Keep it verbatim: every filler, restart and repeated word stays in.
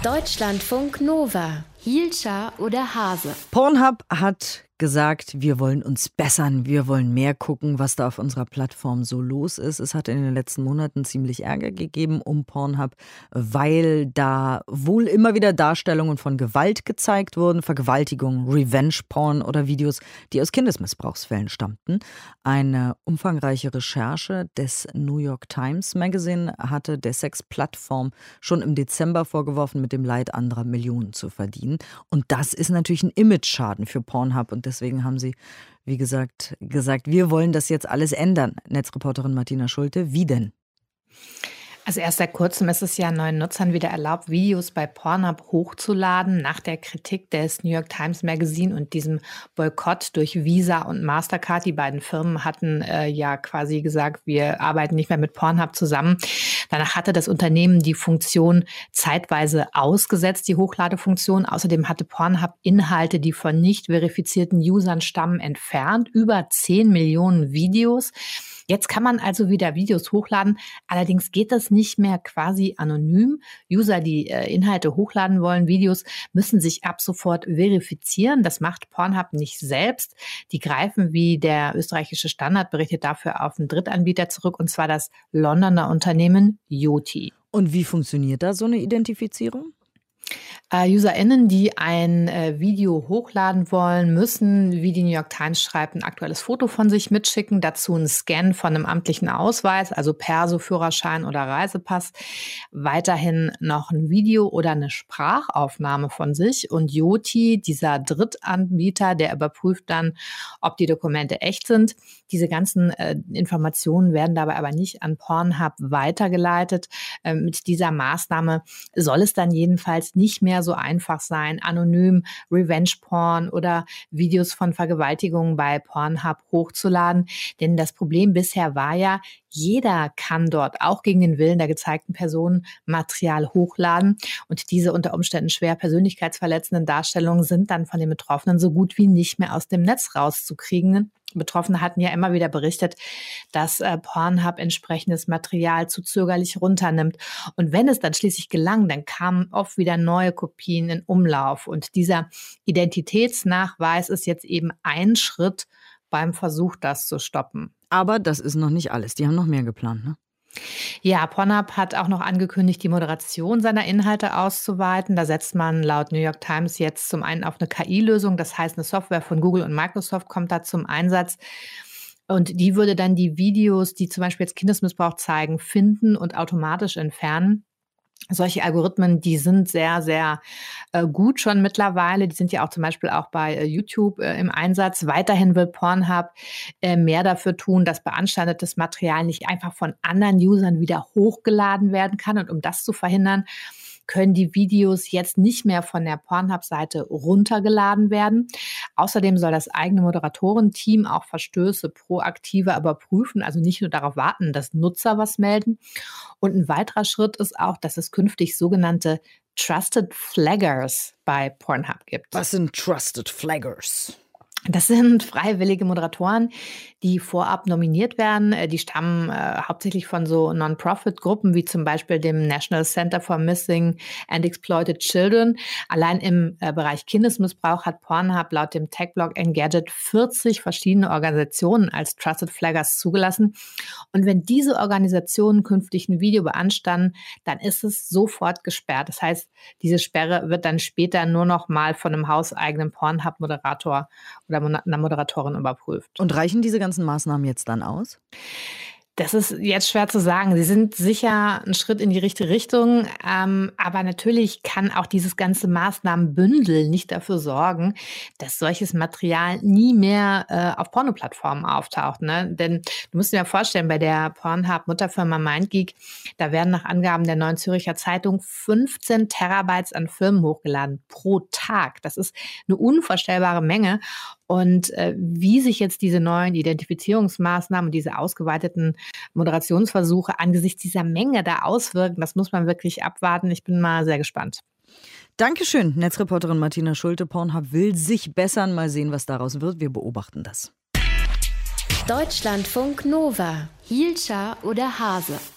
Deutschlandfunk Nova. Hielscher oder Hase? Pornhub hat gesagt, wir wollen uns bessern, wir wollen mehr gucken, was da auf unserer Plattform so los ist. Es hat in den letzten Monaten ziemlich Ärger gegeben um Pornhub, weil da wohl immer wieder Darstellungen von Gewalt gezeigt wurden, Vergewaltigungen, Revenge-Porn oder Videos, die aus Kindesmissbrauchsfällen stammten. Eine umfangreiche Recherche des New York Times Magazine hatte der Sexplattform schon im Dezember vorgeworfen, mit dem Leid anderer Millionen zu verdienen. Und das ist natürlich ein Image-Schaden für Pornhub. Und deswegen haben sie, wie gesagt, gesagt, wir wollen das jetzt alles ändern. Netzreporterin Martina Schulte, wie denn? Also erst seit kurzem ist es ja neuen Nutzern wieder erlaubt, Videos bei Pornhub hochzuladen, nach der Kritik des New York Times Magazine und diesem Boykott durch Visa und Mastercard. Die beiden Firmen hatten äh, ja quasi gesagt, wir arbeiten nicht mehr mit Pornhub zusammen. Danach hatte das Unternehmen die Funktion zeitweise ausgesetzt, die Hochladefunktion. Außerdem hatte Pornhub Inhalte, die von nicht verifizierten Usern stammen, entfernt. Über zehn Millionen Videos. Jetzt kann man also wieder Videos hochladen. Allerdings geht das nicht mehr quasi anonym. User, die äh, Inhalte hochladen wollen, Videos, müssen sich ab sofort verifizieren. Das macht Pornhub nicht selbst. Die greifen, wie der österreichische Standard berichtet, dafür auf einen Drittanbieter zurück, und zwar das Londoner Unternehmen Yoti. Und wie funktioniert da so eine Identifizierung? Uh, UserInnen, die ein äh, Video hochladen wollen, müssen, wie die New York Times schreibt, ein aktuelles Foto von sich mitschicken, dazu einen Scan von einem amtlichen Ausweis, also Perso, Führerschein oder Reisepass, weiterhin noch ein Video oder eine Sprachaufnahme von sich, und Yoti, dieser Drittanbieter, der überprüft dann, ob die Dokumente echt sind. Diese ganzen äh, Informationen werden dabei aber nicht an Pornhub weitergeleitet. Äh, mit dieser Maßnahme soll es dann jedenfalls nicht mehr so einfach sein, anonym Revenge-Porn oder Videos von Vergewaltigungen bei Pornhub hochzuladen. Denn das Problem bisher war ja, jeder kann dort auch gegen den Willen der gezeigten Person Material hochladen. Und diese unter Umständen schwer persönlichkeitsverletzenden Darstellungen sind dann von den Betroffenen so gut wie nicht mehr aus dem Netz rauszukriegen. Betroffene hatten ja immer wieder berichtet, dass äh, Pornhub entsprechendes Material zu zögerlich runternimmt. Und wenn es dann schließlich gelang, dann kamen oft wieder neue Kopien in Umlauf. Und dieser Identitätsnachweis ist jetzt eben ein Schritt beim Versuch, das zu stoppen. Aber das ist noch nicht alles. Die haben noch mehr geplant, ne? Ja, Pornhub hat auch noch angekündigt, die Moderation seiner Inhalte auszuweiten. Da setzt man laut New York Times jetzt zum einen auf eine K I-Lösung. Das heißt, eine Software von Google und Microsoft kommt da zum Einsatz. Und die würde dann die Videos, die zum Beispiel jetzt Kindesmissbrauch zeigen, finden und automatisch entfernen. Solche Algorithmen, die sind sehr, sehr äh, gut schon mittlerweile. Die sind ja auch zum Beispiel auch bei äh, YouTube äh, im Einsatz. Weiterhin will Pornhub äh, mehr dafür tun, dass beanstandetes Material nicht einfach von anderen Usern wieder hochgeladen werden kann. Und um das zu verhindern, können die Videos jetzt nicht mehr von der Pornhub-Seite runtergeladen werden. Außerdem soll das eigene Moderatorenteam auch Verstöße proaktiver überprüfen, also nicht nur darauf warten, dass Nutzer was melden. Und ein weiterer Schritt ist auch, dass es künftig sogenannte Trusted Flaggers bei Pornhub gibt. Was sind Trusted Flaggers? Das sind freiwillige Moderatoren, die vorab nominiert werden. Die stammen äh, hauptsächlich von so Non-Profit-Gruppen wie zum Beispiel dem National Center for Missing and Exploited Children. Allein im äh, Bereich Kindesmissbrauch hat Pornhub laut dem Tech-Blog Engadget vierzig verschiedene Organisationen als Trusted Flaggers zugelassen. Und wenn diese Organisationen künftig ein Video beanstanden, dann ist es sofort gesperrt. Das heißt, diese Sperre wird dann später nur noch mal von einem hauseigenen Pornhub-Moderator oder einer Moderatorin überprüft. Und reichen diese ganzen Maßnahmen jetzt dann aus? Das ist jetzt schwer zu sagen. Sie sind sicher ein Schritt in die richtige Richtung, ähm, aber natürlich kann auch dieses ganze Maßnahmenbündel nicht dafür sorgen, dass solches Material nie mehr äh, auf Pornoplattformen auftaucht. Ne? Denn du musst dir ja vorstellen, bei der Pornhub-Mutterfirma MindGeek, da werden nach Angaben der Neuen Zürcher Zeitung fünfzehn Terabytes an Filmen hochgeladen pro Tag. Das ist eine unvorstellbare Menge. Und äh, wie sich jetzt diese neuen Identifizierungsmaßnahmen und diese ausgeweiteten Moderationsversuche angesichts dieser Menge da auswirken, das muss man wirklich abwarten. Ich bin mal sehr gespannt. Dankeschön, Netzreporterin Martina Schulte. Pornhub will sich bessern. Mal sehen, was daraus wird. Wir beobachten das. Deutschlandfunk Nova. Hielscher oder Hase?